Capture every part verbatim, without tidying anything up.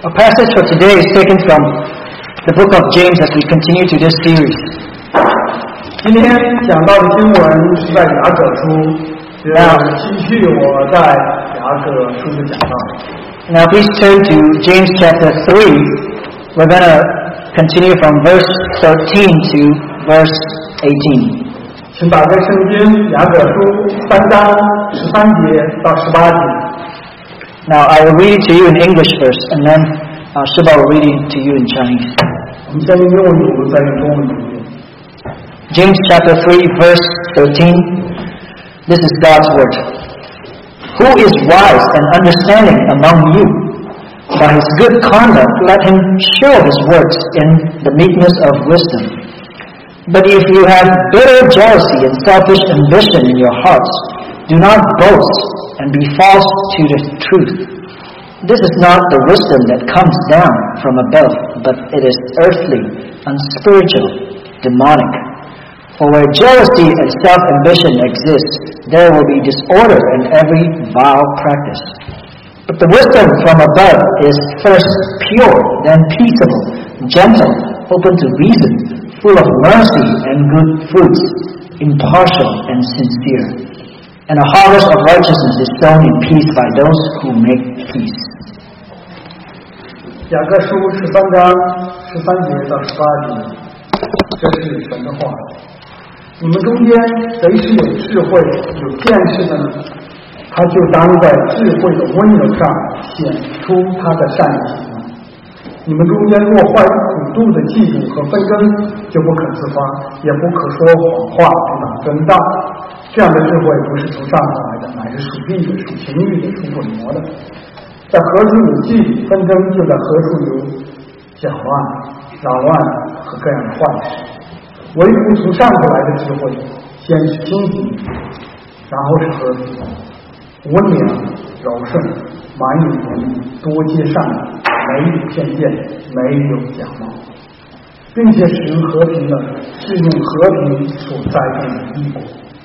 Our passage for today is taken from the book of James as we continue to this series. 今天讲到的经文是在雅各书，也继续我在雅各书的讲道。 Now please turn to James chapter three. We're going to continue from verse thirteen to verse eighteen. 请打开圣经雅各书三章十三节到十八节。 Now I will read it to you in English first, and then uh, Shiba will read it to you in Chinese. 我们先用英文读，再用中文读。 James chapter three, verse thirteen. This is God's word. Who is wise and understanding among you? By his good conduct, let him show his works in the meekness of wisdom. But if you have bitter jealousy and selfish ambition in your hearts, do not boast and be false to the truth. This is not the wisdom that comes down from above, but it is earthly, unspiritual, demonic. For where jealousy and self-ambition exist, there will be disorder and every vile practice. But the wisdom from above is first pure, then peaceable, gentle, open to reason, full of mercy and good fruits, impartial and sincere. And a harvest of righteousness is sown in peace by those who make peace. 雅各书十三章十三节到十八节，这是神的话。你们中间谁是有智慧、有见识的呢？他就当在智慧的温柔上显出他的善行。你们中间若怀苦度的嫉妒和纷争，就不可自发，也不可说谎话，抵挡真道。这样的智慧不是从上头来的，乃是属地的、属情欲的、属混魔的。在何处有嫉妒纷争，就在何处有搅乱、扰乱和各样的坏事。唯独从上头来的智慧，先是清醒，然后是和平，温良、柔顺，满有怜悯，多结善良，没有偏见，没有假冒，并且使人和平的是用和平所栽种的义果。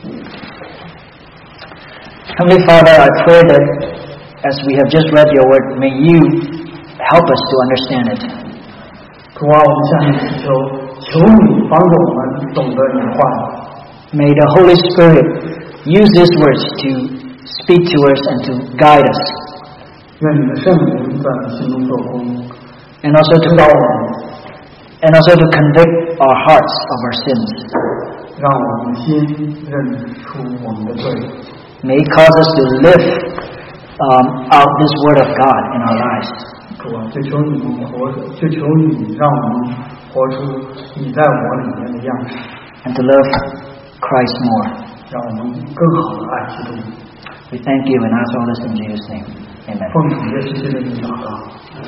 Heavenly Father, I pray that as we have just read your word, may you help us to understand it. 主啊，我们向你祈求，求你帮助我们懂得你的话语。 May the Holy Spirit use these words to speak to us and to guide us. 愿你的圣灵在我们心中做工， And also to 指导我们， and also to convict our hearts of our sins. 让我们的心认出我们的罪。 May it cause us to live um, out this word of God in our lives. 主啊，就求你们活着，就求你让我们活出你在我里面的样式， And to love Christ more. 让我们更好的爱基督。 We thank you and ask all this in Jesus' name. Amen. 奉主耶稣基督的名祷告。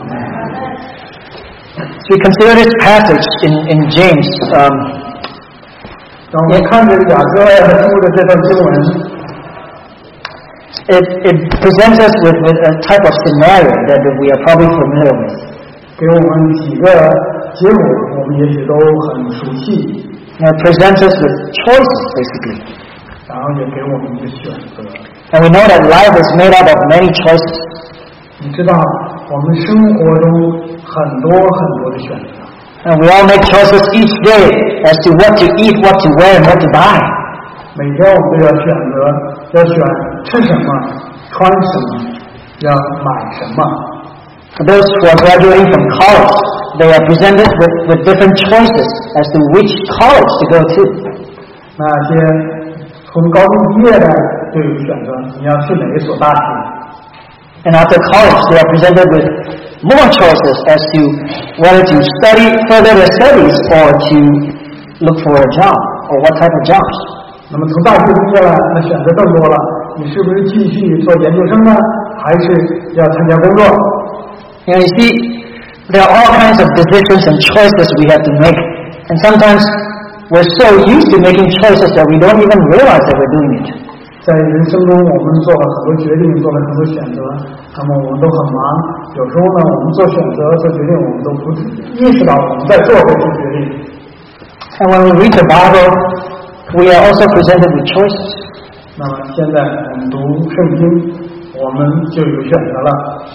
So we consider this passage in, in James. Um, 当我们看着雅各书的这段经文， it, it presents us with, with a type of scenario that we are probably familiar with. 给我们几个结果，我们也许都很熟悉。 And it presents us with choices, basically. 然后也给我们一个选择。 And we know that life is made up of many choices. 你知道，我们生活中很多很多的选择。 And we all make choices each day as to what to eat, what to wear, and what to buy. 每天我们都要选择，要选吃什么，穿什么，要买什么。 For those who are graduating from college, they are presented with, with different choices as to which college to go to. 那些从高中毕业的就有选择，你要去哪一所大学。 And after college, they are presented with more choices as to whether to study, further their studies, or to look for a job, or what type of jobs. 那么从大学毕业了，那选择更多了，你是不是继续做研究生呢，还是要参加工作？ You know, you see, there are all kinds of decisions and choices we have to make. And sometimes we're so used to making choices that we don't even realize that we're doing it. 在人生中，我们做了很多决定，做了很多选择，那么我们都很忙。有时候呢，我们做选择、做决定，我们都不意识到我们在做这些决定。 And when we read the Bible, we are also presented with choices. 那么现在我们读圣经，我们就有选择了。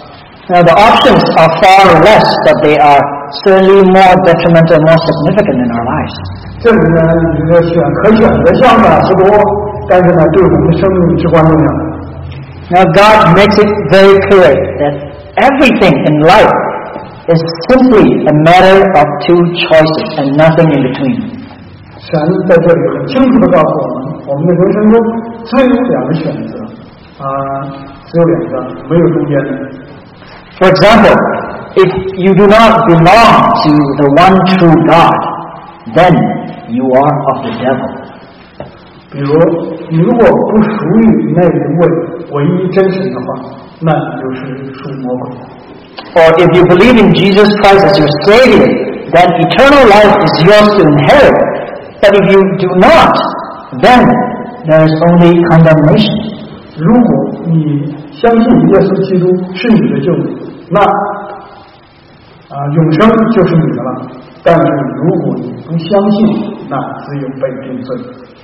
Now the options are far less, but they are certainly more detrimental, more significant in our lives. 这里呢，你的选可选的项目不多，但是呢，对我们的生命至关重要。 Now God makes it very clear that everything in life is simply a matter of two choices and nothing in between. 神在这里很清楚地告诉我们，我们的人生中只有两个选择，啊、呃，只有两个，没有中间的。 For example, if you do not belong to the one true God, then you are of the devil. 比如，你如果不属于那一位唯一真神的话，那你就是属魔鬼。 Or if you believe in Jesus Christ as your Savior, then eternal life is yours to inherit. But if you do not, then there is only condemnation. 如果你相信耶稣基督是你的救主，那啊、呃、永生就是你的了。但是如果你不相信，那只有被定罪。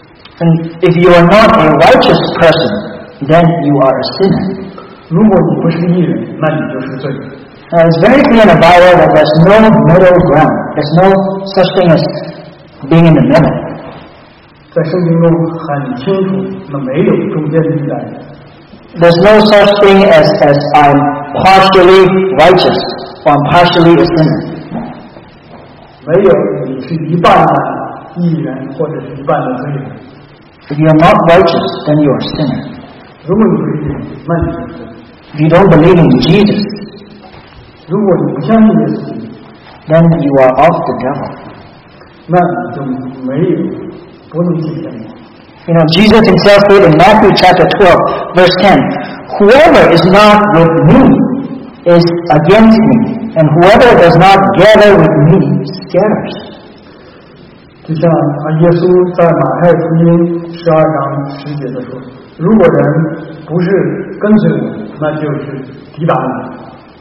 And if you are not a righteous person, then you are a sinner. 如果你不是义人，那你就是罪人。 Now it's very clear in the Bible that there's no middle ground. There's no such thing as being in the middle. 在圣经中很清楚，那没有中间地带。 There's no such thing as, as I'm partially righteous or I'm partially a sinner. 没有你是一半的义人或者是一半的罪人。 If you are not righteous, then you are a sinner. 如果你不是义人，那你就是罪。 If you don't believe in Jesus, 如果你不相信耶稣基督， then you are of the devil. 那你就没有不能进天国。 You know, Jesus himself said in Matthew chapter twelve, verse ten, whoever is not with me is against me, and whoever does not gather with me scatters. 就像啊，耶稣在马太福音十二章十节的说，如果人不是跟随我，那就是抵挡我。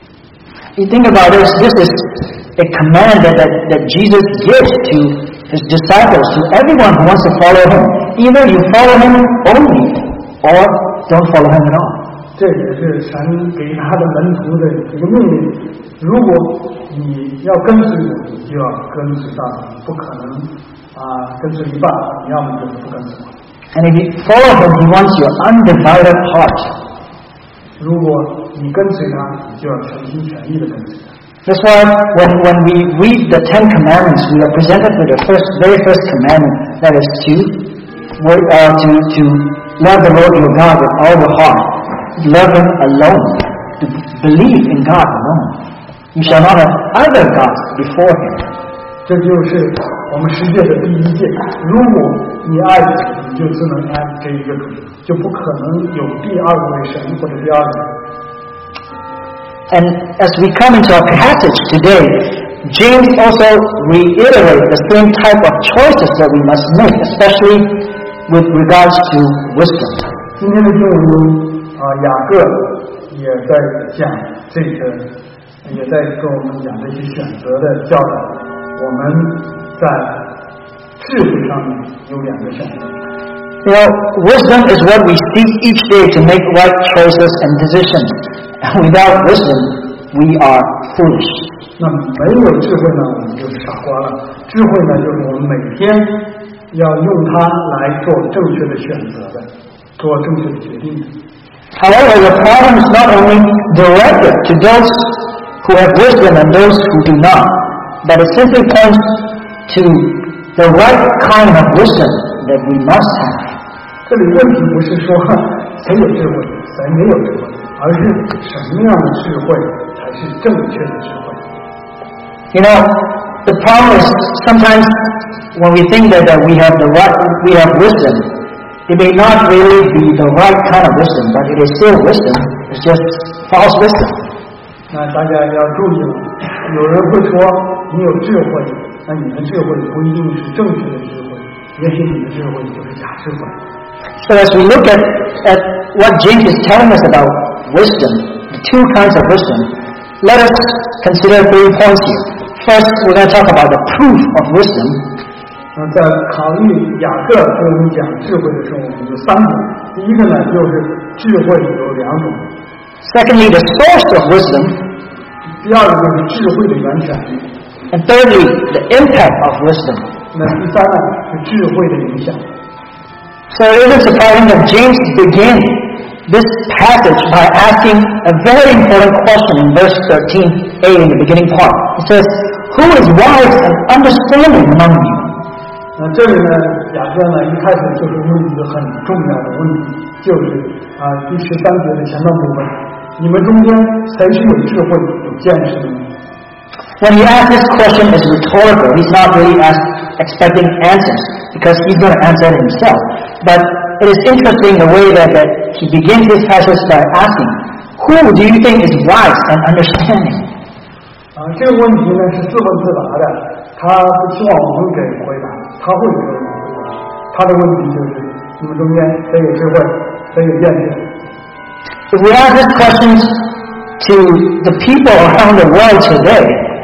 You think about this, this is a command that, that, that Jesus gives to his disciples, to everyone who wants to follow him. Either you follow him only, or don't follow him at all. 这也是神给他的门徒的一个命令。如果你要跟随我，你就要跟随到底，不可能啊跟随一半，你要么就是不跟随我。 And if you follow him, he wants your undivided heart. 如果你跟随他，你就要全心全意的跟随他。 That's why when, when we read the Ten Commandments, we are presented with the first, very first commandment, that is to, uh, to, to love the Lord your God with all your heart, love him alone, to believe in God alone. You shall not have other gods before him. 这就是我们世界的第一诫。如果你爱主，你就只能爱这一个主，就不可能有第二位神或者第二位。 And as we come into our passage today, James also reiterates the same type of choices that we must make, especially with regards to wisdom. 今天的经文中，啊，雅各也在讲这个，也在跟我们讲这些选择的教导。我们在智慧上面有两个选择。 You know, wisdom is what we seek each day to make right choices and decisions. Without wisdom, we are foolish. 那没有智慧呢，我们就是傻瓜了。智慧呢，就是我们每天要用它来做正确的选择的，做正确的决定的。 However, the problem is not only directed to those who have wisdom and those who do not, but it simply points to the right kind of wisdom that we must have. 这里问题不是说谁有智慧，谁没有智慧，而是什么样的智慧才是正确的智慧。 You know, the problem is sometimes when we think that, that we have the right, we have wisdom, it may not really be the right kind of wisdom, but it is still wisdom. It's just false wisdom. 那大家要注意了，有人会说你有智慧，那你的智慧不一定是正确的智慧，也许你的智慧就是假智慧。 So as we look at, at what James is telling us about wisdom, the two kinds of wisdom, let us consider three points here. First, we're going to talk about the proof of wisdom. 在考虑雅各跟我们讲智慧的时候，我们有三种。第一个呢，就是智慧有两种。 Secondly, the source of wisdom. 第二个就是智慧的源泉。 And thirdly, the impact of wisdom. 那第三呢是智慧的影响。 So it isn't surprising that James began this passage by asking a very important question in verse thirteen a in the beginning part. It says, "Who is wise and understanding among you?" 那这里呢，雅各呢一开始就是问一个很重要的问题，就是啊第十三节的前半部分，你们中间谁是有智慧、有见识的呢？ When he asks this question, it's rhetorical. He's not really ask, expecting answers because he's going to answer it himself. But it is interesting the way that, that he begins this passage by asking, "Who do you think is wise and understanding?" 啊，这个问题呢是自问自答的，他不希望我们给回答，他会给我们回答。他的问题就是你们中间谁有智慧，谁有见识。 If we ask these questions to the people around the world today,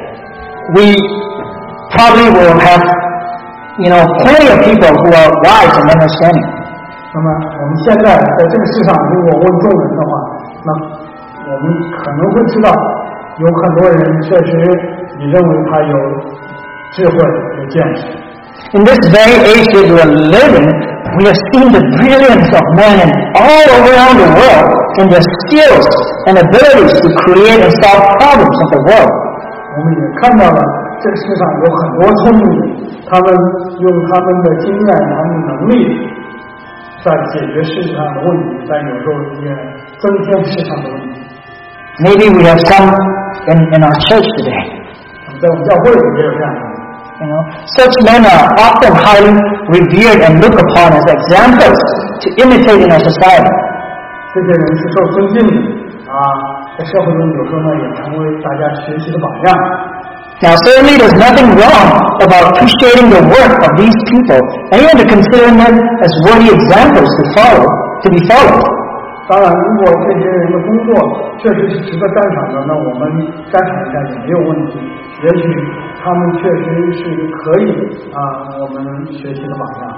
we probably will have, you know, plenty of people who are wise and understanding. 那么我们现在在这个世上，如果问众人的话，那我们可能会知道，有很多人确实你认为他有智慧、有见识。 In this very age that we are living, we have seen the brilliance of men all around the world and their skills and abilities to create and solve problems of the world. 我们也看到了这个世上有很多聪明人，他们用他们的经验、他们的能力，在解决世界上的问题，但有时候也增添世上的问题。 Maybe we have some in, in our church today. 在我们教会里也有这样的人。 You know, such men are often highly revered and looked upon as examples to imitate in our society. 这些人是受尊敬的啊，在社会中有时候呢也成为大家学习的榜样。 Now, certainly there's nothing wrong about appreciating the work of these people and even to consider them as worthy examples to follow, to be followed. 当然，如果这些人的工作确实是值得赞赏的，那我们赞赏一下也没有问题。也许他们确实是可以啊，我们学习的榜样。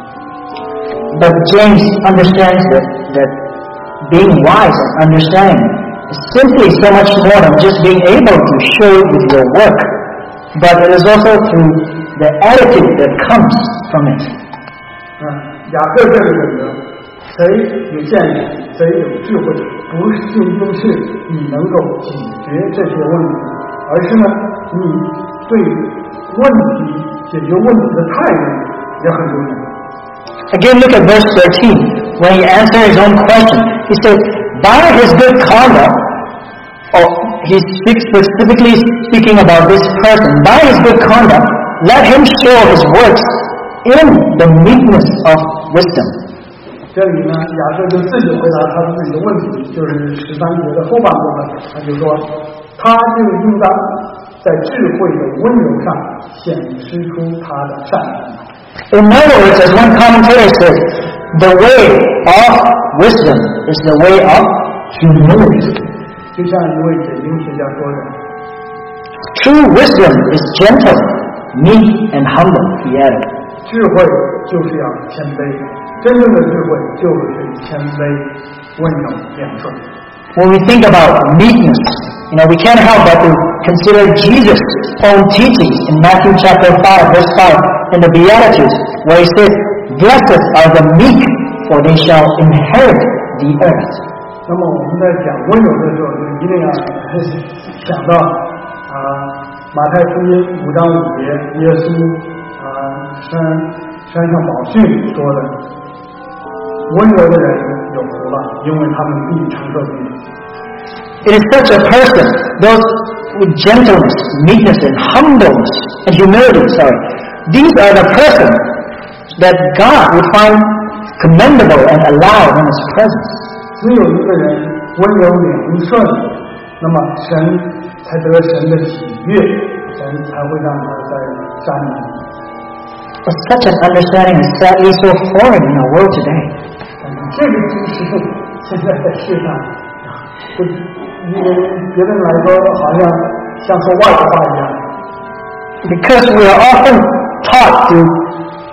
But James understands that, that being wise and understanding is simply so much more than just being able to show with your work, but it is also through the attitude that comes from it. 嗯，雅各这里讲的，谁有见识，谁有智慧，不是仅仅是你能够解决这些问题，而是呢，你对问题解决问题的态度也很重要。 Again, look at verse thirteen. When he answered his own question, he said, "By his good conduct," or he's specifically speaking about this person, "By his good conduct, let him show his works in the meekness of wisdom." 这里呢，雅各就自己回答他自己的问题，就是十三节的后半部分，他就说，他就应当在智慧的温柔上显示出他的善良。 In other words, as one commentator says, the way of wisdom is the way of humility. 就像一位解经学家说的 True wisdom is gentle, meek, and humble, he added. 智慧就是要谦卑，真正的智慧就是谦卑、温柔、良顺。 When we think about meekness, you know, we can't help but to consider Jesus' own teachings in Matthew chapter five, verse five, in the Beatitudes, where he says, "Blessed are the meek, for they shall inherit the earth." 那么我们在讲温柔的时候，就一定要想到啊，马太福音五章五节，耶稣啊山山上宝训说的，温柔的人有福了，因为他们必承受地。 It is such a person, those with gentleness, meekness, and humbleness, and humility, sorry. These are the persons that God would find commendable and allowed in His presence. 只有一个人温柔良顺，那么神才得神的喜悦，神才会让他在山里。 But such an understanding is sadly so foreign in our world today. 这个知识现在在世上，对因为别人来说好像像说外国话一样。 Because we are often taught to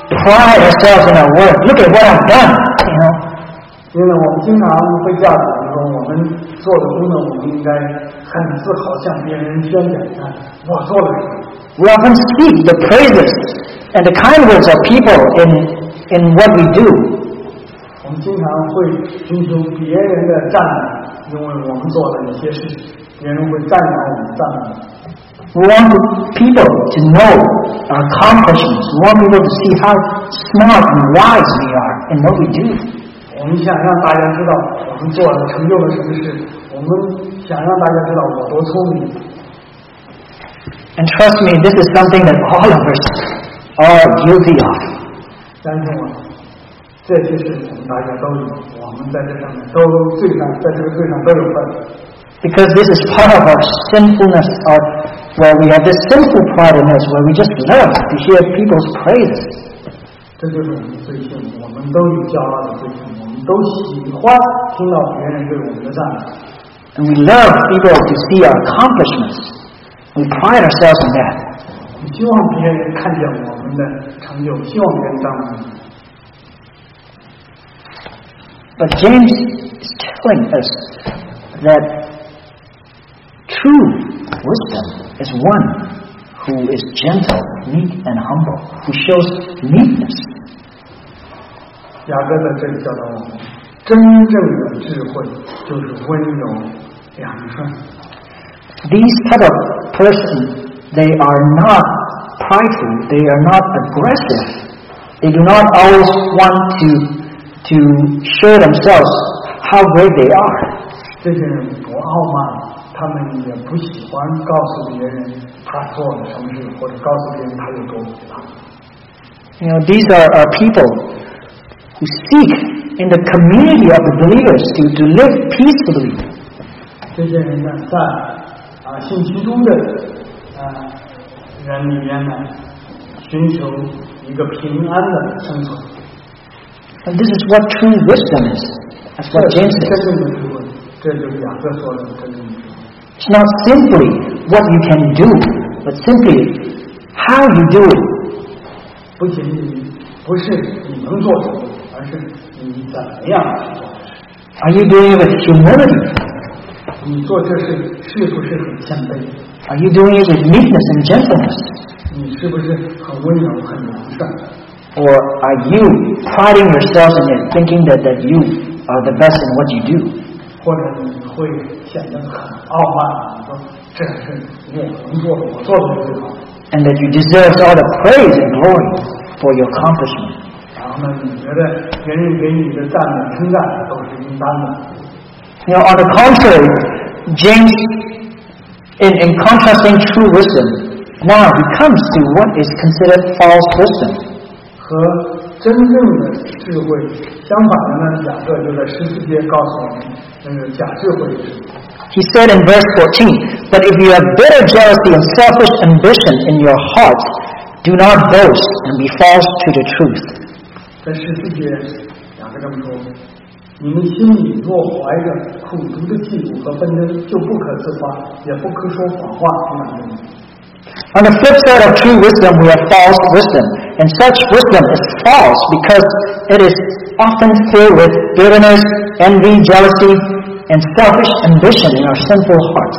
pride ourselves in our work. Look at what I've done, you know. 因为我们经常被教导呢， 中，我们做的工作，我们应该很自豪向别人宣讲一下我做了什么。 We often speak the praises and the kind words of people in, in what we do. 我们经常会寻求别人的赞美，因为我们做了一些事情，别人会赞扬我们，赞美。 We want people to know our accomplishments. We want people to see how smart and wise we are in what we do. 我们想让大家知道我们做了成就了什么事，我们想让大家知道我多聪明。 And trust me, this is something that all of us are guilty of. 相信我，这些事我们大家都有，我们在这上面都罪上，在这个罪上都有份。 Because this is part of our sinfulness, or where we have this sinful pride in us, where we just love to hear people's praises. 这就是我们的罪性，我们都有骄傲的罪性，我们都喜欢听到别人对我们的赞美。 And we love people to see our accomplishments. We pride ourselves in that. 希望别人看见我们的成就，希望别人赞美。 But James is telling us that true wisdom is one who is gentle, meek, and humble, who shows meekness. 雅各在这里教导我们，真正的智慧就是温柔良顺。 These type of persons, they are not prideful, they are not aggressive. They do not always want to, to show themselves how great they are. 这些人不傲慢，他们也不喜欢告诉别人他做了什么事，或者告诉别人他有多伟大。 You know, these are, are people who seek in the community of the believers to, to live peacefully. 这些人呢，在啊信其中的啊人里面呢，寻求一个平安的生存。 And this is what true wisdom is. That's what James says. 真正的智慧，这就是雅各说的真正的智慧。 It's not simply what you can do, but simply how you do it. 不仅仅不是你能做什么，而是你怎么样去做这事。 Are you doing it with humility? 你做这事是不是很谦卑？ Are you doing it with meekness and gentleness? 你是不是很温柔、很良善？ Or are you priding yourself in it, thinking that, that you are the best in what you do? 或者你会显得很傲慢，你说这是我能做的，我做的最好。 And that you deserve all the praise and glory for your accomplishment. 然后呢，你觉得别人给你的赞美、称赞都是应当的。 You know, on the contrary, James, in, in contrasting true wisdom, now he comes to what is considered false wisdom. 和真正的智慧相反的呢，雅各就在十四节告诉我们，那个假智慧是什么。 He said in verse fourteen, "But if you have bitter jealousy and selfish ambition in your hearts, do not boast and be false to the truth." 在十四节，雅各这么说：你们心里若怀着苦毒的嫉妒和纷争，就不可自夸，也不可说谎话抵挡着你。 On the flip side of true wisdom, we have false wisdom. And such wisdom is false because it is often filled with bitterness, envy, jealousy, and selfish ambition in our sinful hearts.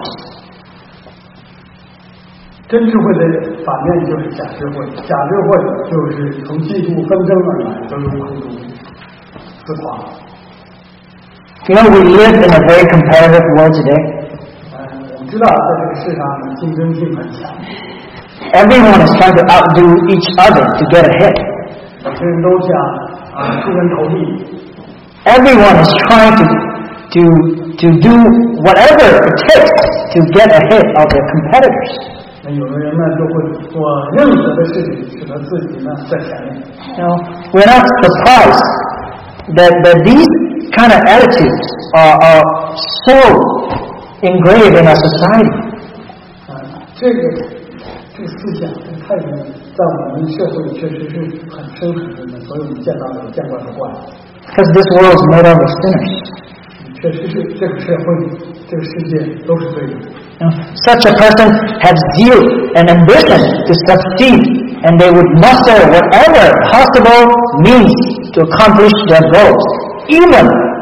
真智慧的反面就是假智慧，假智慧就是从嫉妒纷争而来，都有苦毒、自夸。 You know, we live in a very competitive world today. 呃，我们知道在这个世上竞争性很强。 Everyone is trying to outdo each other to get ahead. 每个人都想啊出人头地。 Everyone is trying to to to do whatever it takes to get ahead of their competitors. 那有的人呢就会做任何的事情，使得自己呢在前面。 You know, we're not surprised that that these kind of attitudes are are so engraved in our society. 啊，这个这个思想、这个态度，在我们社会确实是很深很深的，所以我们见到的见怪不怪。 Because this world is made up of sinners. 确实是这个社会、这个世界都是罪人。 You know, such a person has zeal and ambition to succeed, and they would muster whatever possible means to accomplish their goals, even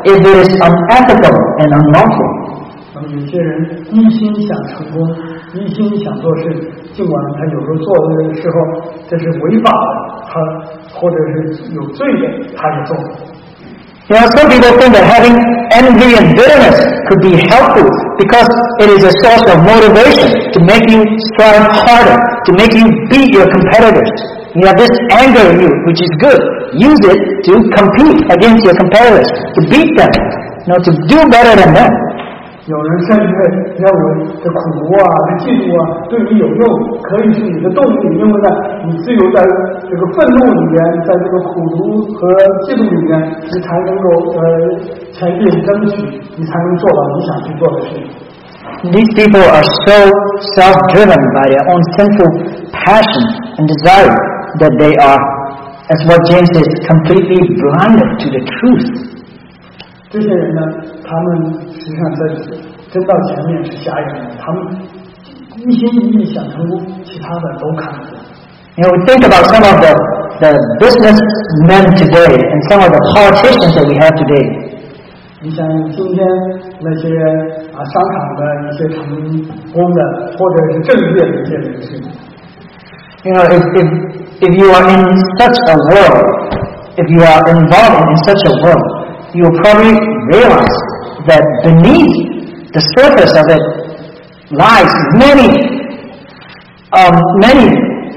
if it is unethical and unlawful. 那么有些人一心想成功，一心想做事，尽管他有时候做的时候这是违法的，他或者是有罪的，他也做。 You know, some people think that having envy and bitterness could be helpful because it is a source of motivation to make you strive harder, to make you beat your competitors. You have this anger in you, which is good. Use it to compete against your competitors, to beat them, you know, to do better than them. 有人甚至认为这苦读啊、这嫉妒啊对你有用，可以是你的动力，因为呢，你只有在这个愤怒里面，在这个苦读和嫉妒里面，你才能够呃前进争取，你才能做到你想去做的事。 These people are so self-driven by their own sinful passion and desire that they are, as what James says, completely blinded to the truth. 这些人呢，他们实际上在真到前面是瞎眼的，他们一心一意想成功，其他的都看不见。 You know, we think about some of the, the businessmen today and some of the politicians that we have today. 你想今天那些啊商场的一些成功的，或者是政界的一些人士。 You know, if, if, if you are in such a world, if you are involved in such a world, you will probably realize that beneath the surface of it lies many, um, many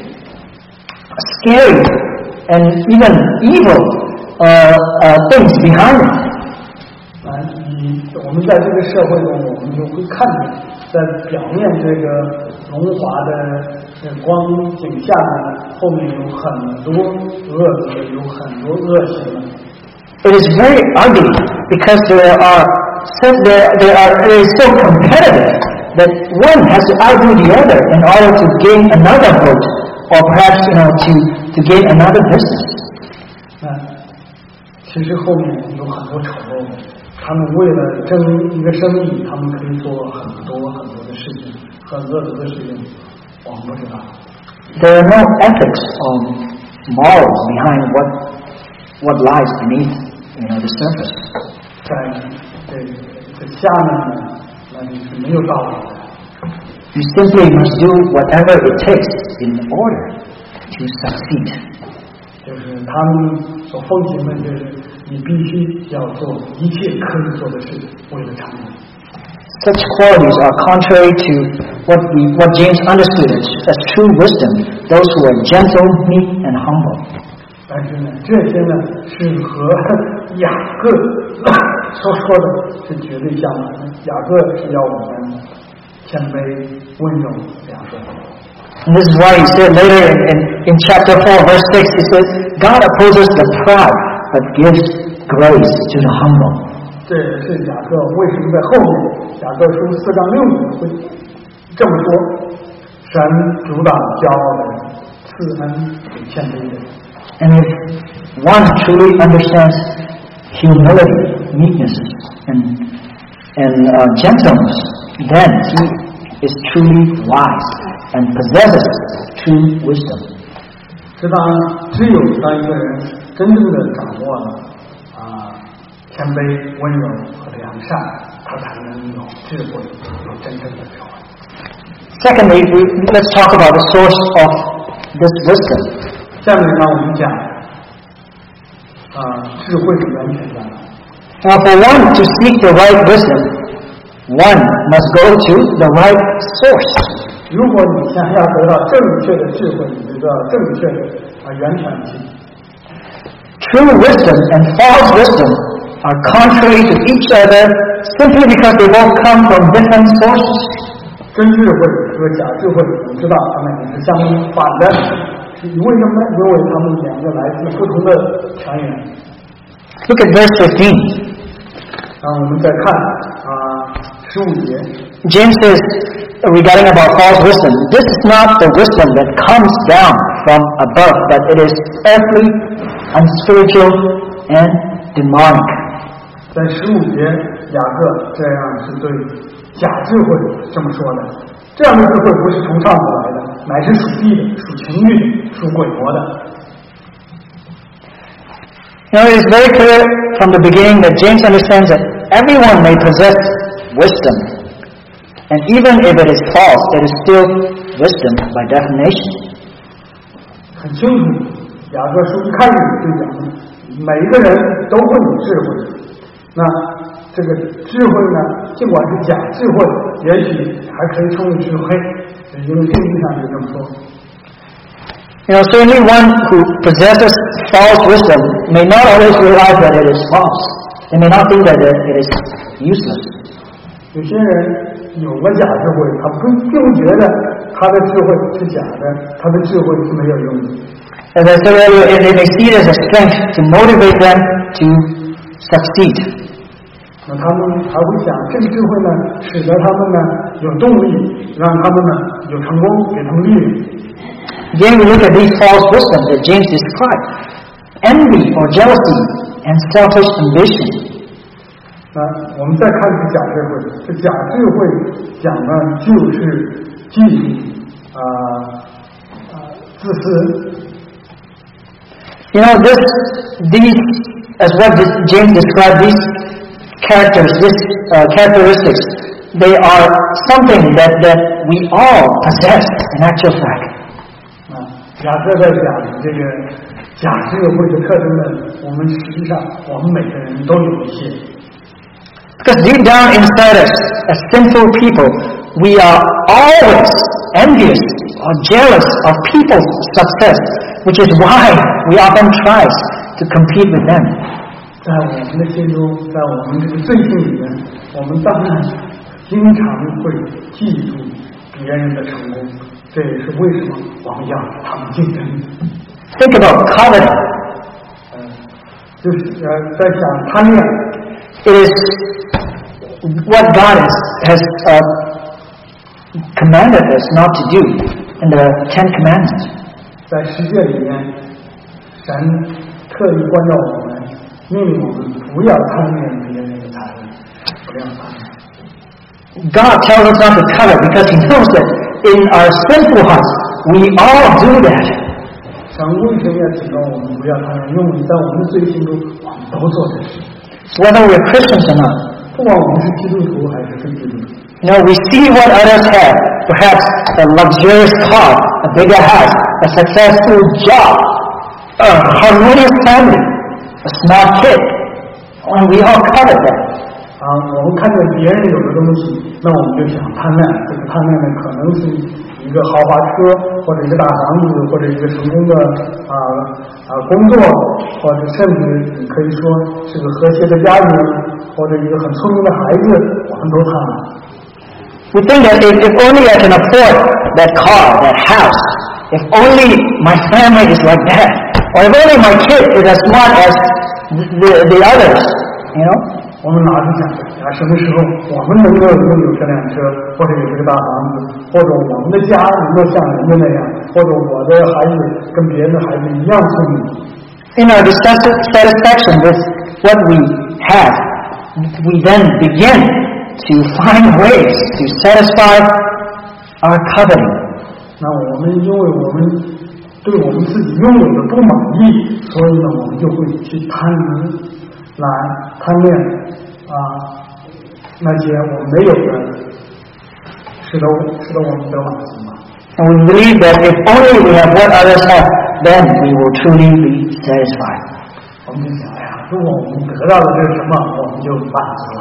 scary and even evil uh, uh, things behind it. 啊，你我们在这个社会中，我们就会看见，在表面这个荣华的这光景下呢，后面有很多恶的，有很多恶行的。 It is very ugly because there are so, there, there are it is so competitive that one has to outdo the other in order to gain another vote, or perhaps you know to to gain another business. 那其实后面有很多丑陋的，他们为了争一个生意，他们可以做很多很多的事情，很恶毒的事情，我们不知道。 There are no ethics or morals behind what what lies beneath, you know, the surface. 在这这下面呢，那你是没有道理的。 You simply must do whatever it takes in order to succeed. 就是他们所奉行的，就是你必须要做一切可以做的事，为了成功。 Such qualities are contrary to what we, what James understood as, as true wisdom, those who are gentle, meek, and humble. 但是呢，这些呢是和雅各所说的是绝对相反的。雅各是要我们谦卑、温柔这样说。 And this is why he said later in, in, in chapter four, verse six, he says, God opposes the proud, but gives grace to the humble. 这也是雅各为什么在后面雅各书四章六节会这么说：神阻挡骄傲的人，赐恩给谦卑的人。 And if one truly understands humility, meekness, and, and uh, gentleness, then he is truly wise and possesses true wisdom. 知道只有当一个人真正的掌握了啊谦卑、温柔和良善，他才能有智慧，有真正的智慧。 Secondly, we, let's talk about the source of this wisdom. 下面呢，我们讲啊智慧的源泉在哪？ Now, for one to seek the right wisdom, one must go to the right source. 如果你想要得到正确的智慧，你就知道正确的啊源泉性。 True wisdom and false wisdom are contrary to each other simply because they both come from different sources. 真智慧和假智慧，我们知道它们也是相反的。为什么呢？因为它们两个来自不同的泉源。 Look at verse fifteen. 啊，我们再看啊十五节。 James says regarding about false wisdom, this is not the wisdom that comes down from above, but it is earthly, unspiritual, and demonic. 在十五节，雅各这样是对假智慧这么说的：这样的智慧不是从上头来的，乃是属地的、属情欲的、属鬼魔的。 Now it is very clear from the beginning that James understands that everyone may possess wisdom. And even if it is false, it is still wisdom by definition. 很清楚，雅各书一开始就讲，每一个人都会有智慧。那这个智慧呢，尽管是假智慧，也许还可以称为智慧，因为经义上就这么说。 You know, certainly one who possesses false wisdom may not always realize that it is false. They may not think that it is useless. 有些人有了假智慧，他不并不觉得他的智慧是假的，他的智慧是没有用的。 As I said earlier, they may see it as a strength to motivate them to succeed. 那他们还会想，这个智慧呢，使得他们呢有动力，让他们呢有成功，给他们力量。 Again, we look at these false wisdoms that James described: envy or jealousy and selfish ambition. 那我们再看这个假智慧，这假智慧讲的就是嫉妒啊啊自私。 You know, this, these, as what James described, these characters, these uh, characteristics, they are something that, that we all possess in actual fact. 雅各在讲这个假智慧的特征呢，我们实际上我们每个人都有一些。 Because deep down inside us, as sinful people, we are always envious or jealous of people's success, which is why we often try to compete with them. 在我们的心中，在我们这个罪性里面，我们当然经常会嫉妒别人的成功。这也是为什么我们要他们竞争。 Think about coveting. 呃，就是呃，在想贪恋。 It is what God has, has uh, commanded us not to do in the Ten Commandments. 在世界里面，神特意关照我们，命令我们不要贪恋别人的财物，不要贪恋。 God tells us not to covet because He knows that in our sinful hearts we all do that. 神为什么要警告我们不要贪恋？因为在我们的罪行中，我们都做这事。 Whether we're Christians or not. 不管我们是基督徒还是非基督徒。 You know, we see what others have. Perhaps a luxurious car, a bigger house, a successful job, a harmonious family, a smart kid. And we all covet that. 啊，我们看见别人有的东西，那我们就想贪恋。这个贪恋呢，可能是一个豪华车，或者一个大房子，或者一个成功的啊啊工作，或者甚至你可以说是个和谐的家庭，或者一个很聪明的孩子，我们都贪恋。 We think that if, if only I can afford that car, that house, if only my family is like that, or if only my kid is as smart as the, the others, you know? 我们哪是想啊？什么时候我们能够拥有这辆车，或者有这个大房子，或者我们的家能够像人家那样，或者我的孩子跟别人的孩子一样聪明。 In our dissatisfaction with what we have, we then begin to find ways to satisfy our coveting. 那我们因为我们对我们自己拥有的不满意，所以呢，我们就会去贪婪、来贪恋啊那些我们没有的，使得使得我们得满足嘛。 And we believe that if only we have what others have, then we will truly be satisfied. 我们就想，哎呀，如果我们得到的这是什么，我们就满足了。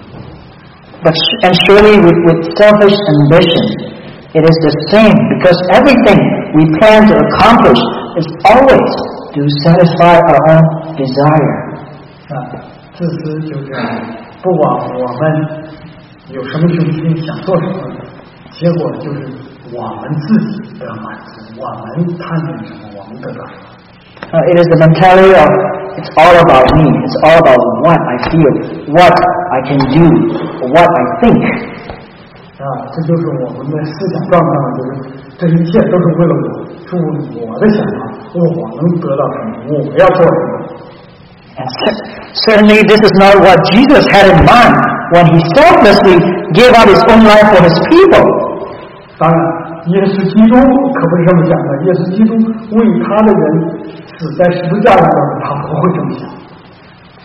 But and surely with, with selfish ambition, it is the same, because everything we plan to accomplish is always to satisfy our own desire. 啊，自私就这样，不管我们有什么雄心，想做什么，结果就是我们自己的满足，我们贪恋什么，我们得到什么。 Uh, it is the mentality of it's all about me. It's all about what I feel, what I can do, what I think. 啊，这就是我们的思想状态，就是这一切都是为了我，是我的想法，我能得到什么，我要做什么。 And certainly this is not what Jesus had in mind when He selflessly gave out His own life for His people. 当然，耶稣基督可不是这么想的。耶稣基督为他的人死在十字架上，他不会这么想。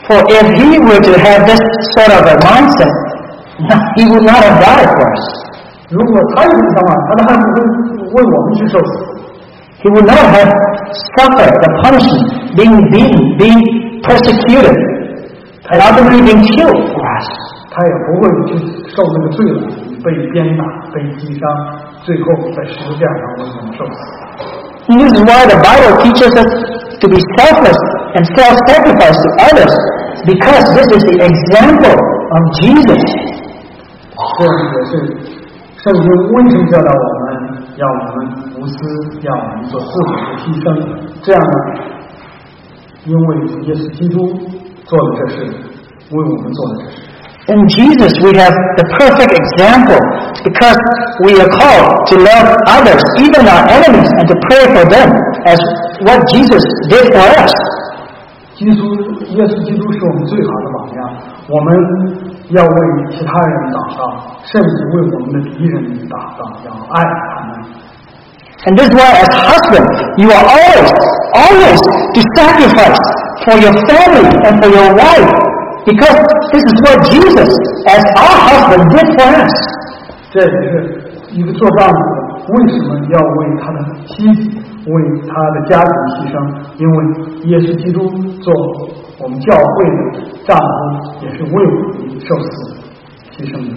For if he were to have this sort of a mindset, he would not have died for us. 如果他有这想法，他还不会为我们去受死。 He would not have suffered the punishment, being beaten, being persecuted, and ultimately being killed for us. 他也不会去受那个罪了，被鞭打、被击伤，最后在十字架上为我们受死。 And this is why the Bible teaches us to be selfless and self-sacrifice to others, because this is the example of Jesus. 这也是圣经为什么教导我们要我们无私，要我们做自我的牺牲？这样呢，因为耶稣基督做了这事，为我们做了这事。 In Jesus, we have the perfect example because we are called to love others, even our enemies, and to pray for them as what Jesus did for us. 基督耶稣基督是我们最好的榜样，我们要为其他人祷告，甚至为我们的敌人祷告，要爱他们。 And this is why as husband, you are always, always to sacrifice for your family and for your wife, because this is what Jesus, as our husband, did for us. 这也是一个做丈夫的为什么要为他的妻子、为他的家庭牺牲，因为耶稣基督做我们教会的丈夫，也是为我们受死牺牲的。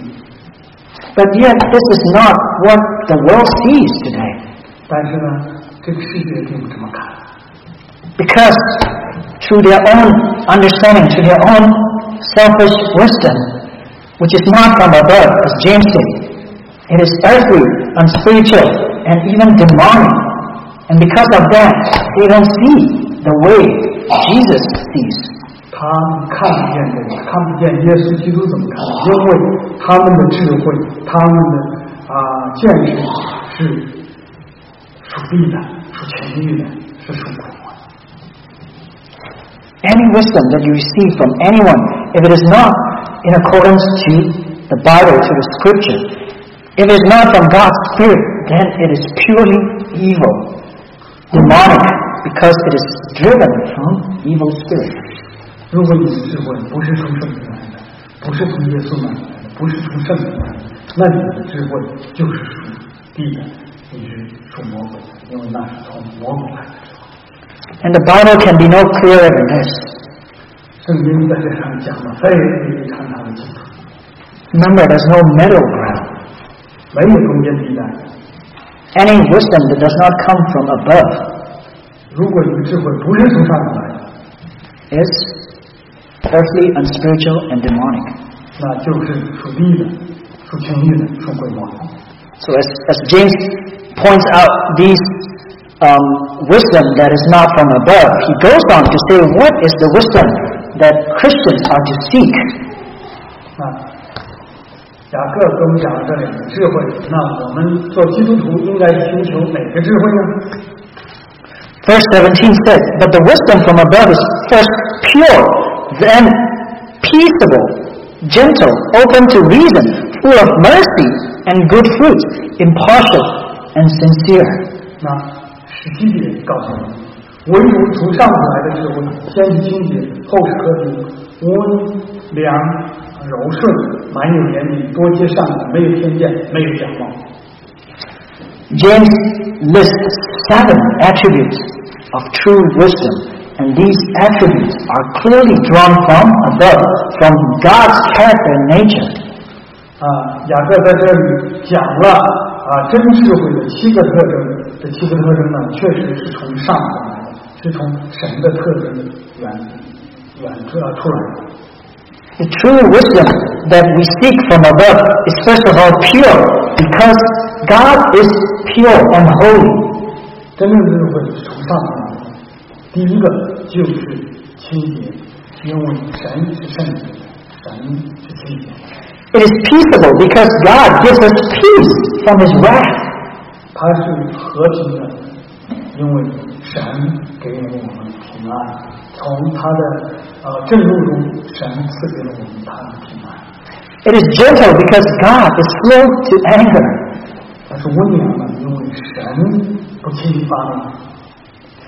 But yet, this is not what the world sees today. 但是呢，这个世界并不这么看。 Because through their own understanding, through their own selfish wisdom, which is not from above, as James said, it is earthly, unspiritual, and even demonic. And because of that, they don't see the way Jesus sees. 他们看不见这个，看不见耶稣基督怎么看，因为他们的智慧，他们的啊、呃、见识是属地的，属情欲的，是属鬼魔的。 Any wisdom that you receive from anyone, if it is not in accordance to the Bible, to the Scripture, if it is not from God's Spirit, then it is purely evil, demonic, because it is driven from evil spirit. 如果你的智慧不是从圣灵来的，不是从耶稣那里来的，不是从圣灵来的，那你的智慧就是属地的，你是属魔鬼的，因为那是从魔鬼来的智慧。 And the Bible can be no clearer than this. 圣经在这上讲的非常非常的清楚。 Remember, there's no middle ground. 没有中间地带。 Any wisdom that does not come from above 如果你的智慧不是从上头来的， is earthly, unspiritual, and demonic. 那就是属地的、属情欲的、属鬼魔的。 So as, as James points out these um, wisdom that is not from above, he goes on to say what is the wisdom that Christians are to seek. 啊，雅各给我们讲了这两个智慧，那我们做基督徒应该寻求哪个智慧呢？ Verse seventeen says, But the wisdom from above is first pure, then peaceable, gentle, open to reason, full of mercy and good fruits, impartial and sincere. 那十七节告诉我们，唯独从上头来的智慧，先是清洁，后是和平，温良柔顺，满有怜悯，多结善果，没有偏见，没有假冒。 James lists seven attributes of true wisdom, and these attributes are clearly drawn from above, from God's character and nature. 啊，雅各在这里讲了啊，真智慧的七个特征，这七个特征呢，确实是从上头来的，是从神的特征源源出出来的。 The true wisdom that we seek from above is first of all pure, because God is pure and holy. 真正的智慧是从上头来的，第一个就是清洁，因为神是圣洁的，神是清洁的。 It is peaceable because God gives us peace from His wrath. 它是和平的，因为神给了我们平安，从他的呃震怒中，神赐给了我们他的平安。 It is gentle because God is slow to anger. 它是温良的，因为神不轻易发怒。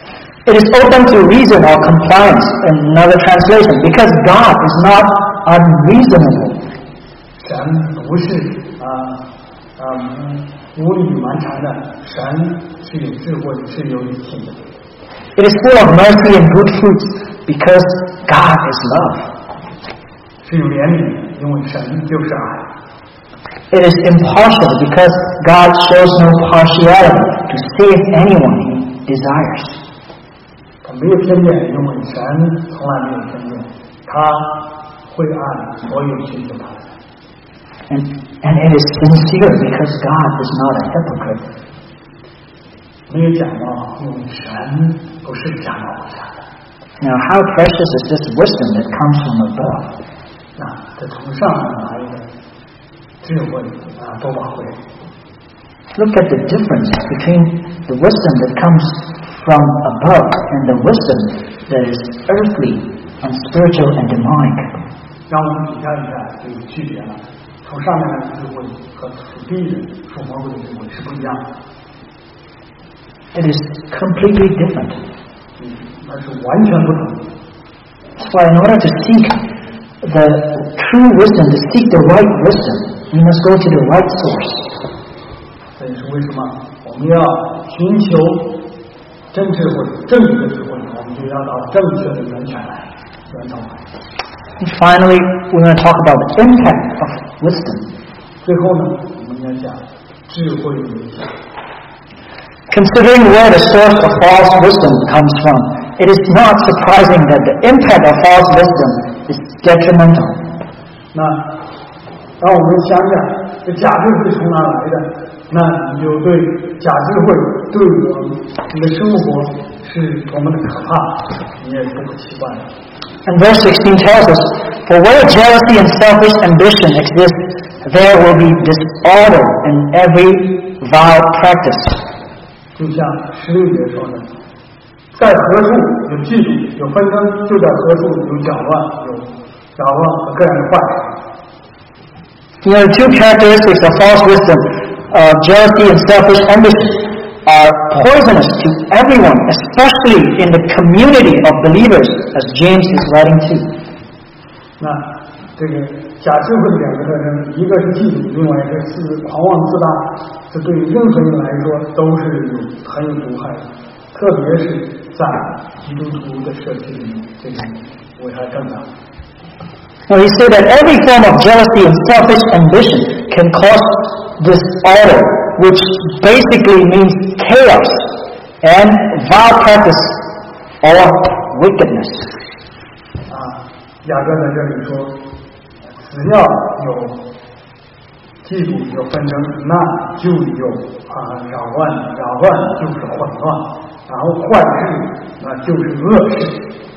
It is open to reason or compliance in another translation, because God is not unreasonable. 神不是啊啊无理蛮缠的，神是有智慧，是有理性的。 It is full of mercy and good fruits, because God is love. 是有怜悯，因为神就是爱。 It is impartial, because God shows no partiality to save anyone He desires. 他没有偏见，因为神从来没有偏见，他会爱所有寻求他的。 And, and it is sincere, because God is not a hypocrite. 没有假冒，因为神不是假冒不假的。 Now, how precious is this wisdom that comes from above? 那这从上面来的智慧啊，多宝贵！ Look at the difference between the wisdom that comes from above and the wisdom that is earthly, unspiritual, and demonic. 让我们比较一下就有区别了。从上面来的智慧和土地的属魔鬼的智慧是不一样的。 It is completely different. 嗯，那是完全不同的。 That's why in order to seek the true wisdom, to seek the right wisdom, we must go to the right source. 这也是为什么我们要寻求真智慧、正确的智慧，我们就要到正确的源泉来，源头来。 And finally, we want to talk about the impact of wisdom. 最后呢，我们要讲智慧的影响。 Considering where the source of false wisdom comes from, it is not surprising that the impact of false wisdom is detrimental. 那让我们想想，这假智慧从哪来的？那你就对假智慧对我们的生活是多么的可怕，你也不会奇怪的。 And verse sixteen tells us, "For where jealousy and selfish ambition exist, there will be disorder in every vile practice." 就像十六节说的，在何处有嫉妒、有纷争，就在何处有搅乱、有扰乱和各样的坏事。 You know, the two characteristics of false wisdom, uh, jealousy and selfish ambition, are poisonous to everyone, especially in the community of believers, as James is writing to. 那这个假智慧的两个特征，一个是嫉妒，另外一个是狂妄自大，这对任何人来说都是有很有毒害的，特别是在基督徒的社区里面，这个危害更大。 Now he said that every form of jealousy and selfish ambition can cause disorder, which basically means chaos and vile practice or wickedness. 啊，雅各在这里说，只要有嫉妒、有纷争，那就有啊扰乱，扰乱就是混乱，然后坏事那就是恶事。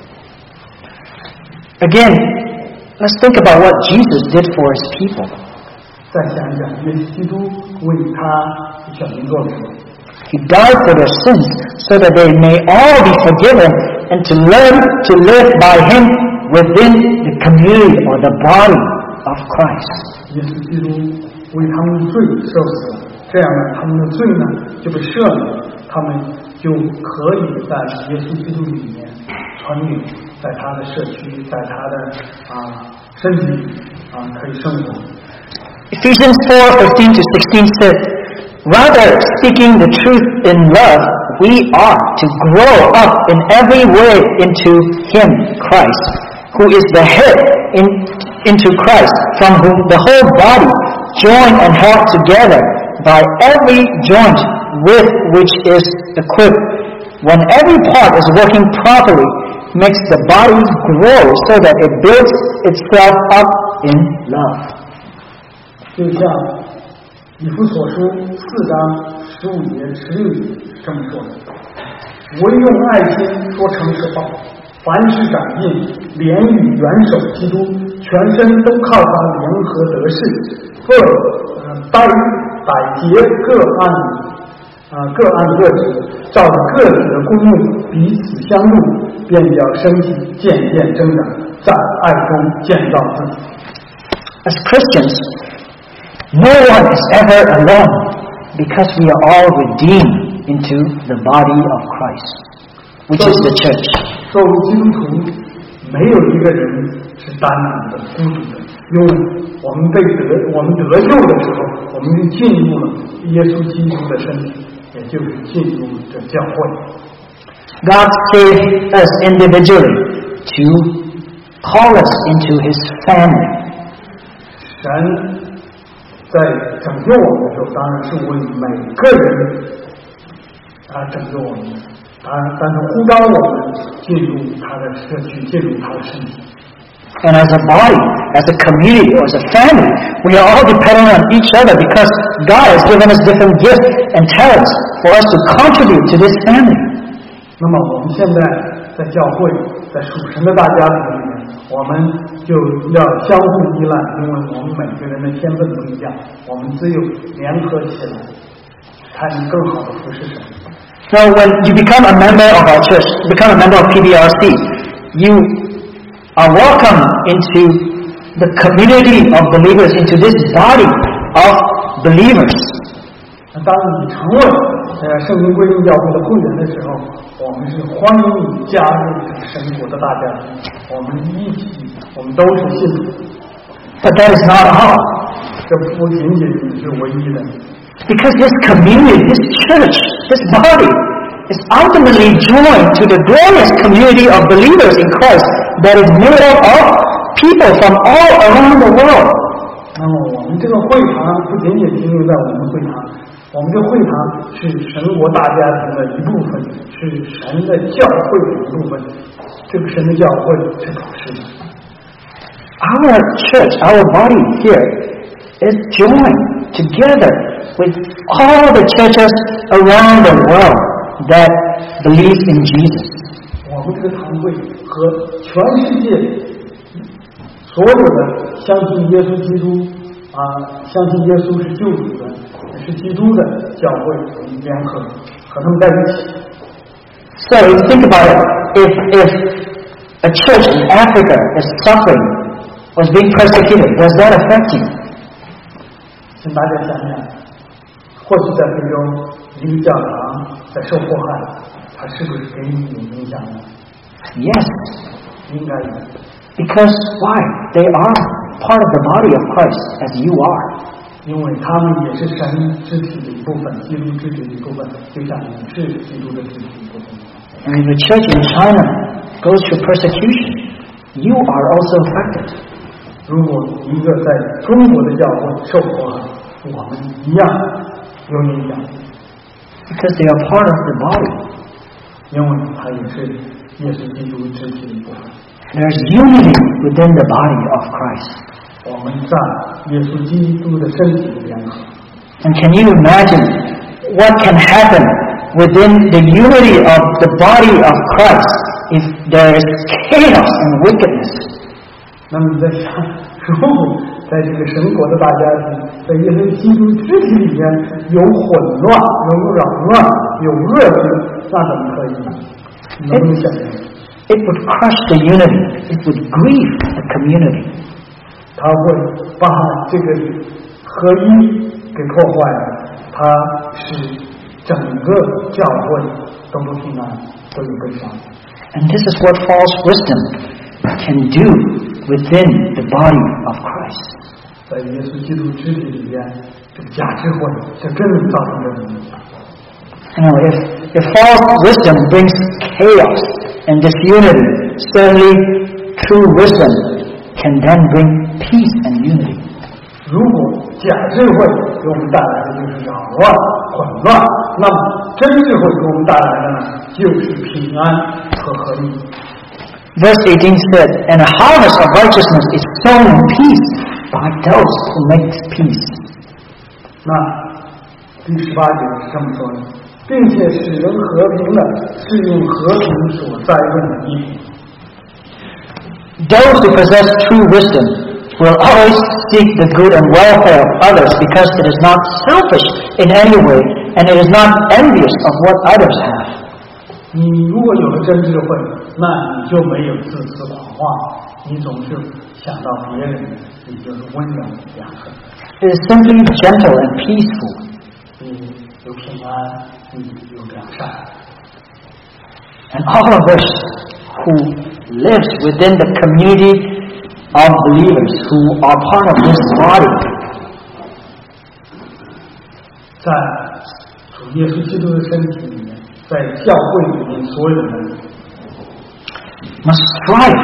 Again, let's think about what Jesus did for his people. 再想一想，耶稣基督为他选民做了什么？ He died for their sins so that they may all be forgiven and to learn to live by him within the community or the body of Christ. 耶稣基督为他们的罪受死了，这样呢，他们的罪呢就被赦免，他们就可以在耶稣基督里面穿越，在他的社区，在他的啊身体里啊可以生活。 Ephesians four fifteen to sixteen said, "Rather, speaking the truth in love, we ought to grow up in every way into him, Christ, who is the head, in, into Christ, from whom the whole body, joined and held together by every joint with which is equipped, when every part is working properly, makes the body grow so that it builds itself up in love." 就像以弗所书四章十五节、十六节是这么说的：唯用爱心说诚实话，凡事长进，连与元首基督，全身都靠他联合得势，各呃待百节各按啊、呃、各按各职，照着个体的功用彼此相助，便叫身体渐渐增长，在爱中建造自己。 As Christians, no one is ever alone because we are all redeemed into the body of Christ. which is the church. 作为基督徒，没有一个人是单独的、孤独的，因为我们被得、我们得救的时候，我们就进入了耶稣基督的身体，也就是进入这教会。 God saved us individually to call us into His family. 神在拯救我们的时候，当然是为每个人啊拯救我们，当然，但是呼召我们进入他的社区，进入他的身体。 And as a body, as a community, or as a family, we are all dependent on each other because God has given us different gifts and talents for us to contribute to this family. 那么我们现在在教会，在属神的大家庭里面，我们就要相互依赖，因为我们每个人的天分不一样，我们只有联合起来，才能更好的服侍神。 So when you become a member of our church, become a member of P B R C, you are welcome into the community of believers, into this body of believers. 当你成为呃圣经归应教会的会员的时候，我们是欢迎你加入这个神国的大家庭，我们一起，我们都是信徒。 But that is not all. 这不仅仅是唯一的。 Because this community, this church, this body is ultimately joined to the glorious community of believers in Christ that is made up of people from all around the world. 那么我们这个会堂不仅仅停留在我们会堂，我们这会堂是神国大家庭的一部分，是神的教会的一部分。这个神的教会是主事的。 Our church, our body here is joined together with all the churches around the world that believe in Jesus. 我们这个堂会和全世界所有的相信耶稣基督啊，相信耶稣是救主的，是基督的教会，我们联合和他们在一起。 So think about it. If if a church in Africa is suffering, was being persecuted, does that affect you? 请大家想想，或许在非洲一个教堂在受迫害，它是不是给你有影响呢？ Yes. 应该有。 Because why? They are part of the body of Christ, as you are. 因为他们也是神肢体的一部分，基督肢体的一部分，就像你是基督的肢体的一部分。 And if the church in China goes through persecution, you are also affected. 如果一个在中国的教会受迫害，我们一样有影响。 Because they are part of the body. 因为它也是耶稣基督肢体的一部分。 There's unity within the body of Christ. 我们在耶稣基督的身体里联合。 And can you imagine what can happen within the unity of the body of Christ if there is chaos and wickedness? 那么你在想，如果在这个神国的大家庭，在耶稣基督肢体里面有混乱、有扰乱、有恶性，那怎么可以呢？你能不能想象？ It would crush the unity. It would grieve the community. 它会把这个合一给破坏了，它使整个教会都不平安，都有悲伤。 And this is what false wisdom can do within the body of Christ. 在耶稣基督肢体里边，这个假智慧，这真的造成这种影响。 You know, if, if false wisdom brings chaos and disunity, certainly true wisdom can then bring peace and unity. 如果假智慧给我们带来的就是扰乱、混乱，那么真智慧给我们带来的呢，就是平安和合一。 Verse eighteen said, "And a harvest of righteousness is sown in peace by those who make peace." 那第十八节是这么说的，并且使人和平的，是用和平所栽种的衣服。 Those who possess true wisdom will always seek the good and welfare of others because it is not selfish in any way and it is not envious of what others have. 你如果有了真智慧，那你就没有自私狂妄，你总是想到别人，你就是温柔良善。 It is simply gentle and peaceful. 你有平安，你有良善。 And all of us who lives within the community of believers who are part of this body, 在主耶稣基督的身体里面，在教会里面所有人 must strive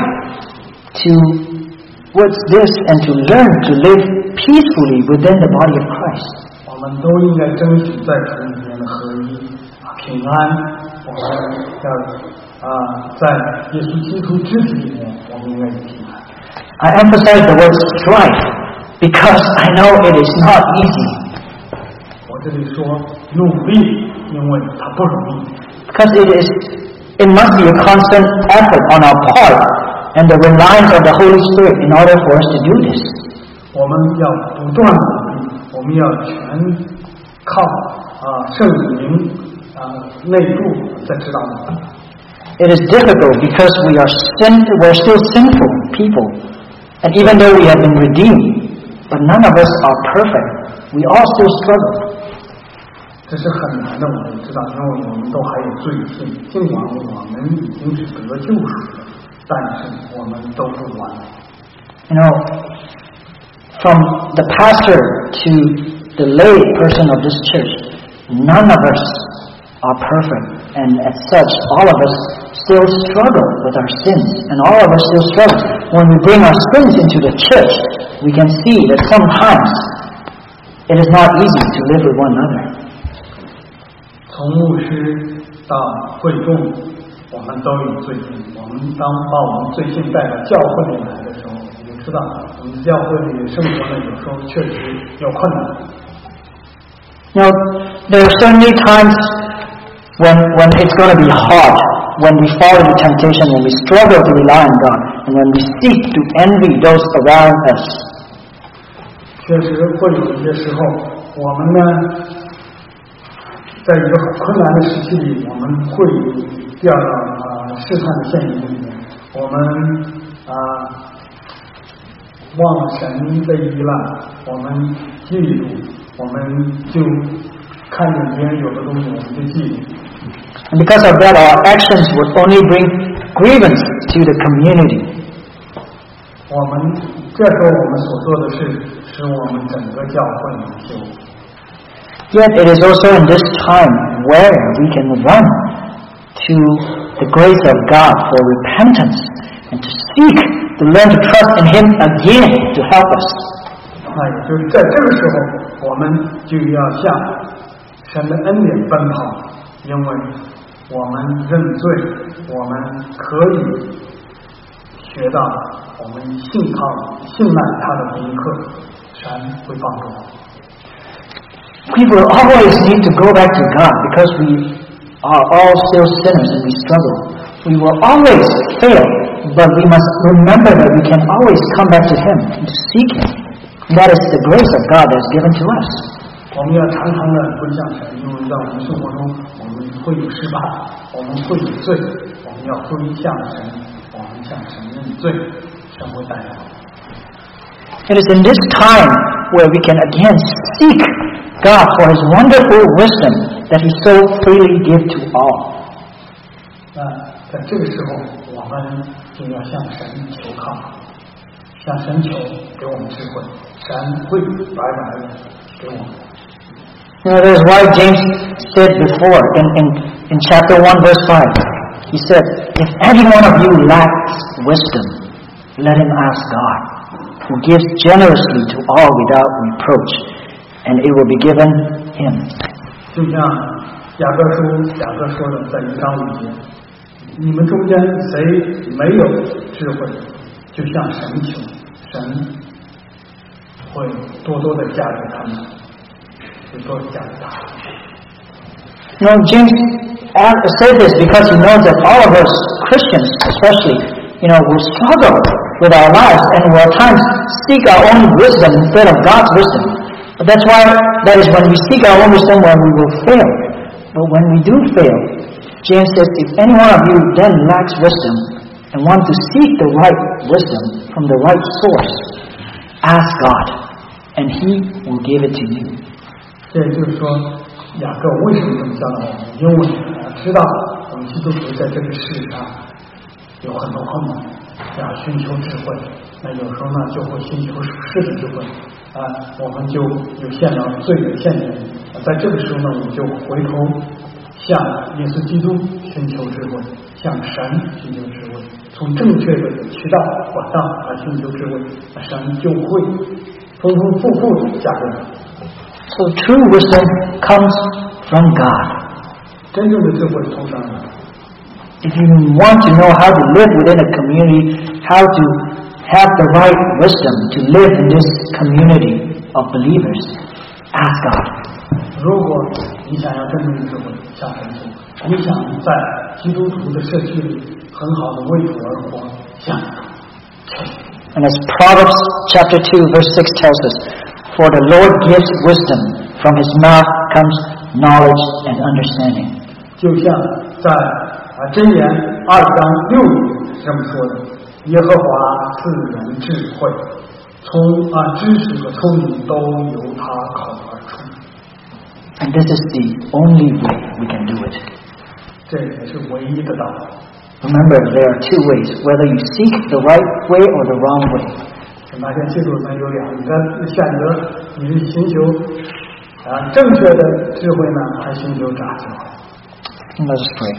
towards this and to learn to live peacefully within the body of Christ. 我们都应该争取在主里面的合一啊平安。我们要啊在耶稣基督肢体里面，我们应该有平安。 I emphasize the word strive because I know it is not easy. 我这里说努力，因为它不容易。 Because it is, it must be a constant effort on our part and the reliance of the Holy Spirit in order for us to do this. 我们要不断努力，我们要全靠啊圣灵啊内住在指导我们。 It is difficult because we are sin, we're still sinful people, and even though we have been redeemed, but none of us are perfect. We all still struggle. 这是很难的，我们知道，因为我们都还有罪性。尽管我们已经是得救赎的，但是我们都不完。 You know, from the pastor to the lay person of this church, none of us are perfect, and as such, all of us still struggle with our sins, and all of us still struggle. When we bring our sins into the church, we can see that sometimes it is not easy to live with one another. 从牧师到会众，我们都有罪性。我们当把我们罪性带到教会里来的时候，我们知道我们教会里生活呢，有时候确实有困难。 You know, there are certainly times when when it's going to be hard, when we fall into temptation, when we struggle to rely on God, and when we seek to envy those around us. 确实会有一些时候，我们呢。在一个很困难的时期里，我们会掉到啊试探的陷阱里面，我们啊忘了神的依赖，我们嫉妒，我们就看见别人有的东西，我们就嫉妒。 And because of that, our actions would only bring grievance to the community. 我们这时候我们所做的事，使我们整个教会蒙羞。 Yet it is also in this time where we can run to the grace of God for repentance and to seek to learn to trust in Him again to help us. 那也就是在这个时候，我们就要向神的恩典奔跑，因为我们认罪，我们可以学到，我们信靠、信赖他的那一刻，神会帮助我们。 We will always need to go back to God because we are all still sinners and we struggle. We will always fail, but we must remember that we can always come back to Him and to seek Him. And that is the grace of God that is given to us. 我们要常常的归向神，因为在我们生活中，我们会有失败，我们会有罪，我们要归向神，我们向神认罪，神会带领我们。 It is in this time where we can again seek God for His wonderful wisdom that He so freely gives to all. 那在这个时候，我们就要向神求靠，向神求给我们智慧，神会白白的给我们。 You know, that is why James said before in, in, in chapter one, verse five, he said, "If any one of you lacks wisdom, let him ask God, who gives generously to all without reproach, and it will be given him." 就像雅各书雅各说的，在一章五节，你们中间谁没有智慧，就向神求，神会多多的加给他们，会多加给他们。 You know, James said this because he knows that all of us Christians, especially, you know, will struggle with our lives and will at times seek our own wisdom instead of God's wisdom. But that's why that is when we seek our own wisdom when we will fail. But when we do fail, James says, if any one of you then lacks wisdom and want to seek the right wisdom from the right source, ask God, and He will give it to you. 这也就是说，雅各为什么这么教导我们？因为知道我们们基督徒在这个世上有很多困难，要寻求智慧，那有时候呢就会寻求属世的智慧啊，我们就有陷了罪的陷阱，在这个时候呢，我们就回头向耶稣基督寻求智慧，向神寻求智慧，从正确的渠道管道来寻求智慧，神就会丰丰富富的加给你。 So true wisdom comes from God. 真正的智慧从神来。 If you want to know how to live within a community, how to have the right wisdom to live in this community of believers, ask God. 如果你想要真正的智慧，向神求；你想在基督徒的社区里很好的为主而活，向神求。 And as Proverbs chapter two verse six tells us, for the Lord gives wisdom, from his mouth comes knowledge and understanding. 就像在啊箴言二章六节这么说的，耶和华赐人智慧，从啊知识和聪明都由他口而出。 And this is the only way we can do it. 这也是唯一的道路。 Remember, there are two ways, whether you seek the right way or the wrong way. 请大家记住呢，有两个选择，你是寻求啊正确的智慧呢，还寻求假智慧。 And let us pray.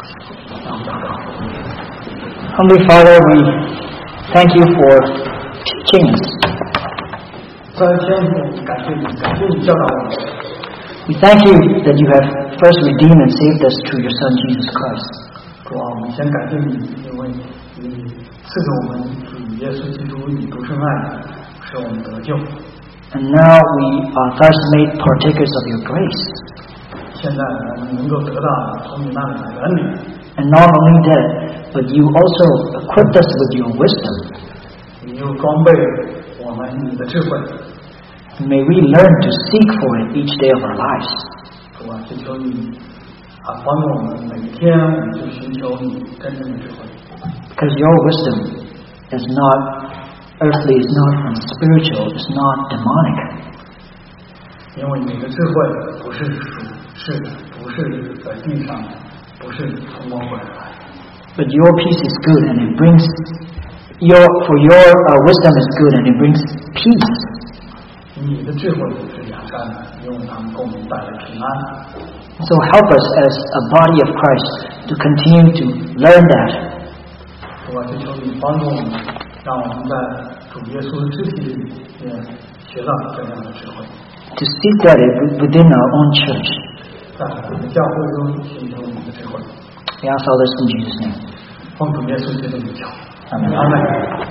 Heavenly Father, we thank you for teaching us. 在天父，感谢你，感谢你教导我们。 We thank you that you have first redeemed and saved us through your Son, Jesus Christ. 主啊，我们先感谢你，因为你赐给我们主耶稣基督你独生爱子，使我们得救。 And now we are thus made partakers of your grace. 现在我们能够得到从你那里的恩典。 And not only that, but you also equipped us with your wisdom. 你又装备我们你的智慧。 May we learn to seek for it each day of our lives. 主啊，就求你啊，帮助我们每天我们就寻求你真正的智慧。 Because your wisdom is not earthly, is not unspiritual, is not demonic. 因为你的智慧不是属世的，不是在地上的，不是从魔鬼来。 But your peace is good, and it brings your for your uh, wisdom is good, and it brings peace. 你的智慧是良善的，用它们给我们带来平安。 So help us as a body of Christ to continue to learn that. 主啊，就求你帮助我们，让我们在主耶稣的肢体里也学到这样的智慧。 To seek that within our own church. 在我们的教会中寻求你的智慧。 We ask all this in Jesus' name. 奉主耶稣基督的名求。 Amen. Amen.